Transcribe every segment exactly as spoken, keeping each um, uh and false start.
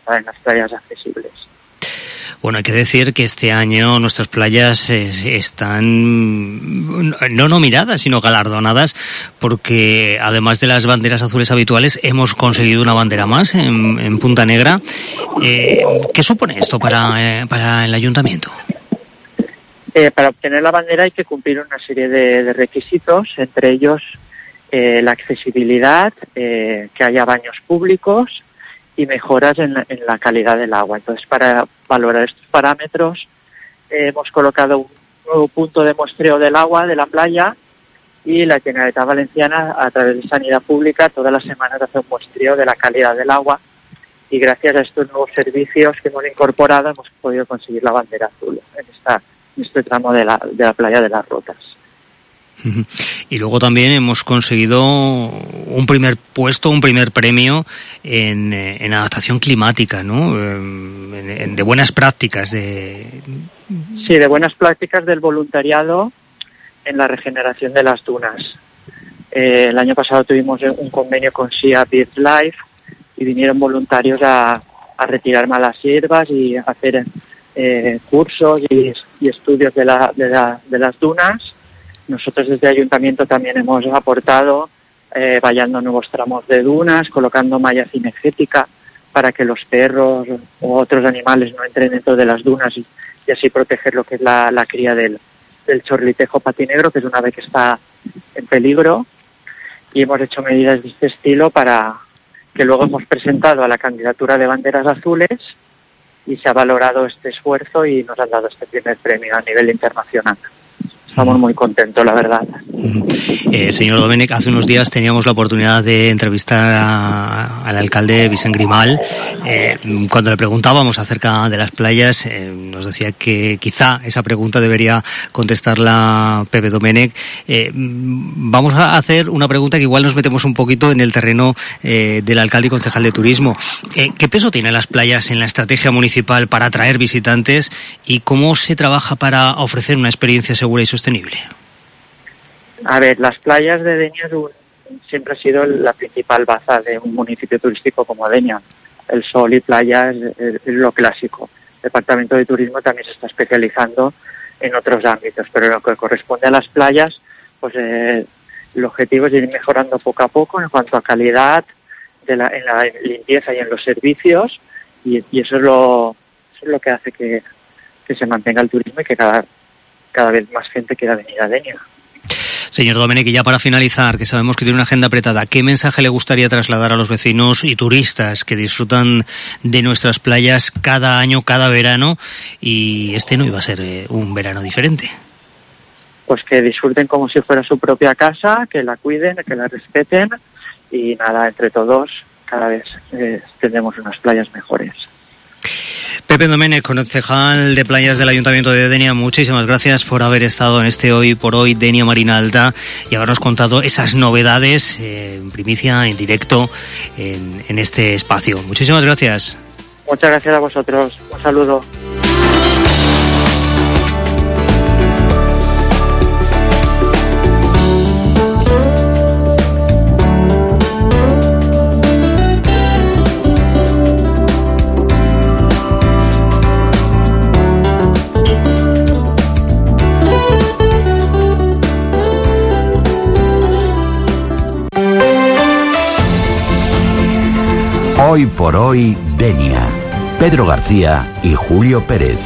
montar en las playas accesibles. Bueno, hay que decir que este año nuestras playas eh, están no nominadas, sino galardonadas, porque además de las banderas azules habituales, hemos conseguido una bandera más en, en Punta Negra. Eh, ¿Qué supone esto para, eh, para el ayuntamiento? Eh, para obtener la bandera hay que cumplir una serie de, de requisitos, entre ellos eh, la accesibilidad, eh, que haya baños públicos y mejoras en la, en la calidad del agua. Entonces, para valorar estos parámetros, eh, hemos colocado un nuevo punto de muestreo del agua de la playa, y la Generalitat Valenciana, a través de Sanidad Pública, todas las semanas hace un muestreo de la calidad del agua, y gracias a estos nuevos servicios que hemos incorporado hemos podido conseguir la bandera azul en, esta, en este tramo de la, de la playa de las Rotas. Y luego también hemos conseguido un primer puesto, un primer premio en, en adaptación climática, ¿no? En, en, de buenas prácticas. de Sí, de buenas prácticas del voluntariado en la regeneración de las dunas. Eh, el año pasado tuvimos un convenio con Sea BirdLife y vinieron voluntarios a, a retirar malas hierbas y hacer eh, cursos y, y estudios de, la, de, la, de las dunas. Nosotros desde el Ayuntamiento también hemos aportado eh, vallando nuevos tramos de dunas, colocando malla cinegética para que los perros u otros animales no entren dentro de las dunas y, y así proteger lo que es la, la cría del, del chorlitejo patinegro, que es un ave que está en peligro. Y hemos hecho medidas de este estilo para que luego hemos presentado a la candidatura de banderas azules y se ha valorado este esfuerzo y nos han dado este primer premio a nivel internacional. Estamos muy contentos, la verdad. Eh, señor Domènech, hace unos días teníamos la oportunidad de entrevistar a, al alcalde Vicent Grimal. Eh, cuando le preguntábamos acerca de las playas, eh, nos decía que quizá esa pregunta debería contestarla Pepe Domènech. Eh, vamos a hacer una pregunta que igual nos metemos un poquito en el terreno eh, del alcalde y concejal de turismo. Eh, ¿Qué peso tienen las playas en la estrategia municipal para atraer visitantes y cómo se trabaja para ofrecer una experiencia segura y sostenible? A ver, las playas de Denia siempre ha sido la principal baza de un municipio turístico como Denia. El sol y playa es, es, es lo clásico. El Departamento de Turismo también se está especializando en otros ámbitos, pero lo que corresponde a las playas, pues eh, el objetivo es ir mejorando poco a poco en cuanto a calidad de la, en la limpieza y en los servicios, y, y eso es lo eso es lo que hace que, que se mantenga el turismo y que cada cada vez más gente quiera venir a Denia. Señor Domènech, y ya para finalizar, que sabemos que tiene una agenda apretada, ¿qué mensaje le gustaría trasladar a los vecinos y turistas que disfrutan de nuestras playas cada año, cada verano, y este no iba a ser eh, un verano diferente? Pues que disfruten como si fuera su propia casa, que la cuiden, que la respeten, y nada, entre todos cada vez eh, tendremos unas playas mejores. Pepe Domènech, concejal de playas del Ayuntamiento de Denia, muchísimas gracias por haber estado en este Hoy por Hoy Denia Marina Alta y habernos contado esas novedades eh, en primicia, en directo, en, en este espacio. Muchísimas gracias. Muchas gracias a vosotros. Un saludo. Hoy por Hoy Denia. Pedro García y Julio Pérez.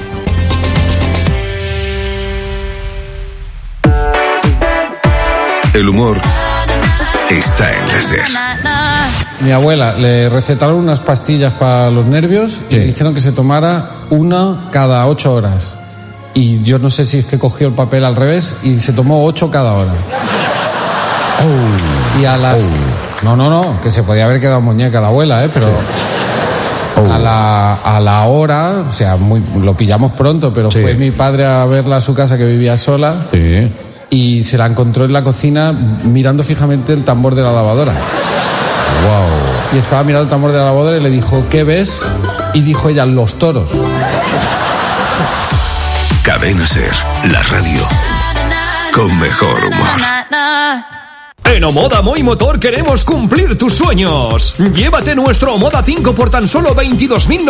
El humor está en la SER. Mi abuela le recetaron unas pastillas para los nervios y dijeron que se tomara una cada ocho horas. Y yo no sé si es que cogió el papel al revés y se tomó ocho cada hora. Oh, y a las... Oh. No, no, no, que se podía haber quedado muñeca la abuela, ¿eh? Pero oh. a, la, a la hora, o sea, muy, lo pillamos pronto, pero sí. Fue mi padre a verla a su casa, que vivía sola, sí. Y se la encontró en la cocina mirando fijamente el tambor de la lavadora. Wow. Y estaba mirando el tambor de la lavadora y le dijo, ¿qué ves? Y dijo ella, los toros. Cadena SER, la radio con mejor humor. En Omoda Moi Motor queremos cumplir tus sueños. Llévate nuestro Omoda cinco por tan solo veintidós mil